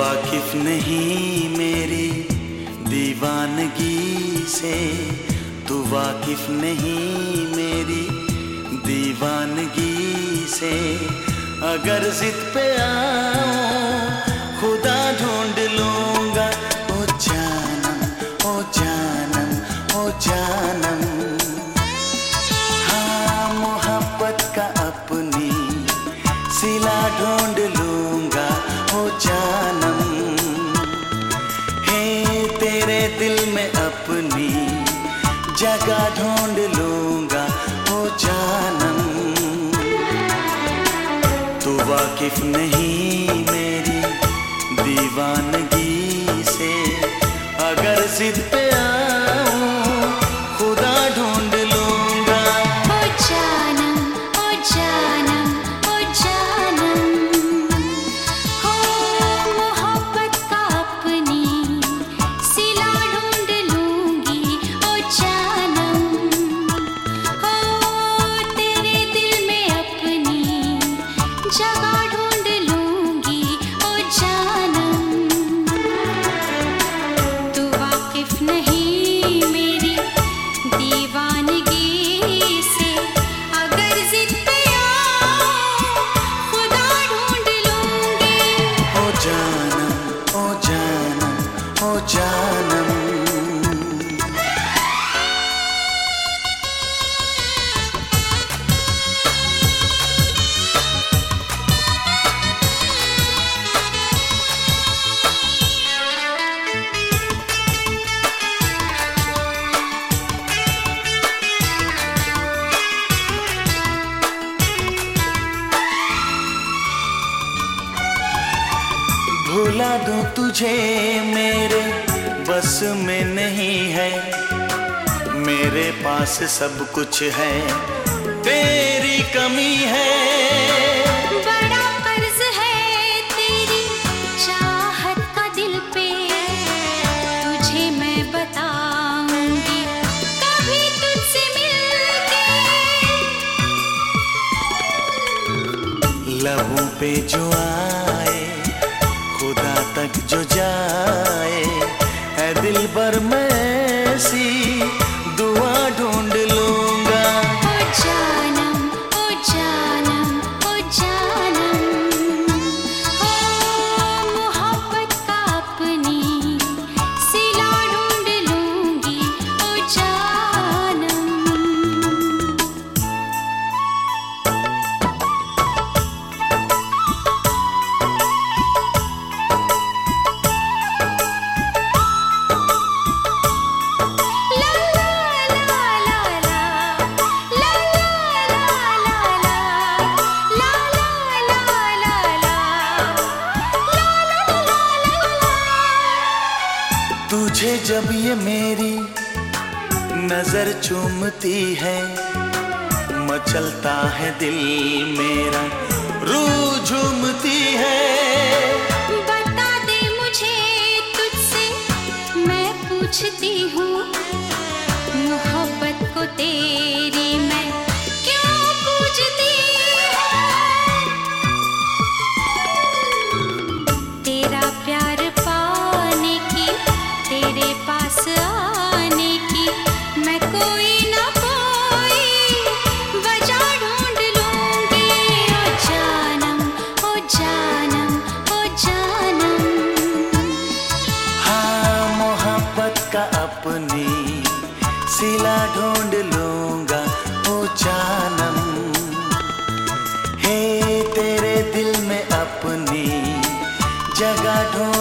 वाकिफ नहीं मेरी दीवानगी से, तू वाकिफ नहीं मेरी दीवानगी से। अगर जिद पे आऊं खुदा ढूंढ लूंगा, ओ जानम ओ जानम ओ जानम। हाँ मोहब्बत का अपनी सिला ढूंढ लूंगा, ओ जानम। हे तेरे दिल में अपनी जगह ढूंढ लूंगा, ओ जानम। तू वाकिफ नहीं मेरी दीवानगी से, अगर जिद पे आऊं खुदा ढूंढ लूंगा। ओ जानम ओ जानम ओ जानम। हो मोहब्बत का अपनी सिला ढूंढ लूंगी, ओ जानम। हो तेरे दिल में अपनी जगह ढूंढ लूंगी, ओ जानम। तू वाकिफ नहीं मेरी दीवानगी से, अगर जिद पे आऊं खुदा ढूंढ लूंगी। ओ जानम ओ जानम ओ जानम। भुला दूं तुझे मेरे बस में नहीं है, मेरे पास सब कुछ है, तेरी कमी है। बड़ा कर्ज है तेरी चाहत का दिल पे, तुझे मैं बताऊंगी कभी तुझसे मिलके। लबों पे जो आए खुदा तक जो जाए, ऐ दिल भर मैं ऐसी दुआ ढूंढ लूंगा। ओ जानम ओ जानम ओ जानम। हो मोहब्बत का अपनी सिला ढूंढ लूंगी, ओ जानम। तुझे जब ये मेरी नजर चूमती है, मचलता है दिल मेरा, रूह झूमती है। बता दे मुझे तुझसे मैं पूछती हूँ, मोहब्बत को तेरी मैं क्यों पूछती हूँ। तेरा प्यार पाने की, तेरे पास आने की, मैं कोई ना कोई वजह ढूंढ लूंगी। ओ जानम ओ जानम ओ जानम। हाँ मोहब्बत का अपनी सिला ढूंढ लूंगा, ओ जानम। हे तेरे दिल में अपनी जगह ढूंढ